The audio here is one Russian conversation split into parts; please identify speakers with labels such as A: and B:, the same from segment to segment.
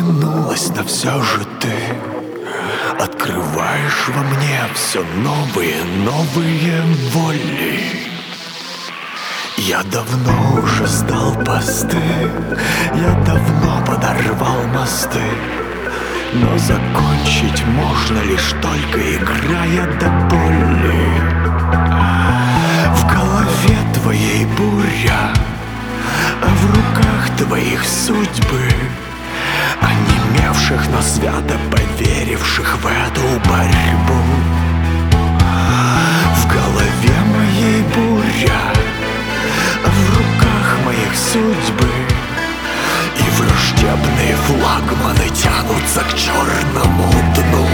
A: затянулась, но все же ты открываешь во мне все новые воли. Я давно уже сдал посты, я давно подорвал мосты, но закончить можно лишь только играя до боли. В голове твоей буря, а в руках твоих судьбы, онемевших, но свято поверивших в эту борьбу. В голове моей буря, а в руках моих судьбы, и враждебные флагманы тянутся к черному дну.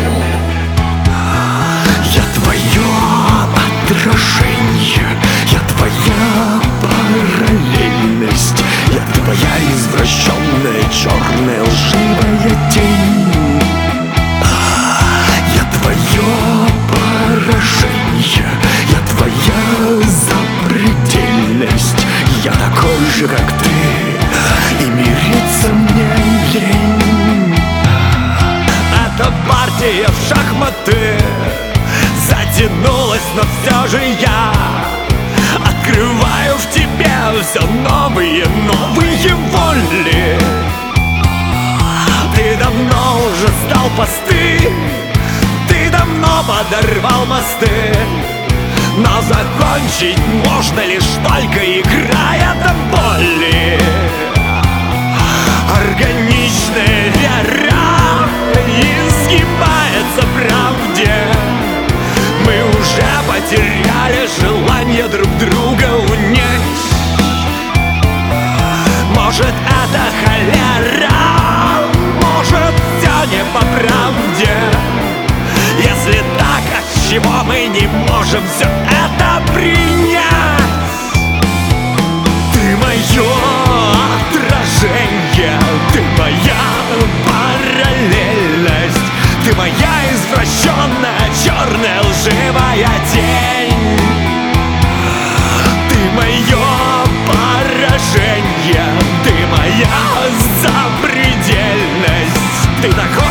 A: Я твое отражение, я твоя параллельность, я твоя извращенная черная лживая тень. Я твое поражение, я твоя запредельность, я такой же, как ты, и мириться мне лень.
B: Эта партия в шахматы затянулась, но все же я открываю в тебе все новые воли. Ты давно уже сдал посты, ты давно подорвал мосты, но закончить можно лишь только играя до боли. Органичная вера изгибается в правде. Мы уже потеряли желание друг друга унять. Может, это холера, может, все не по правде. Если так, отчего мы не можем все это принять? Ты мое отражение, ты моя параллельность, ты моя извращенная черная лживая тень. Ты мое поражение, ты моя запредельность, ты такой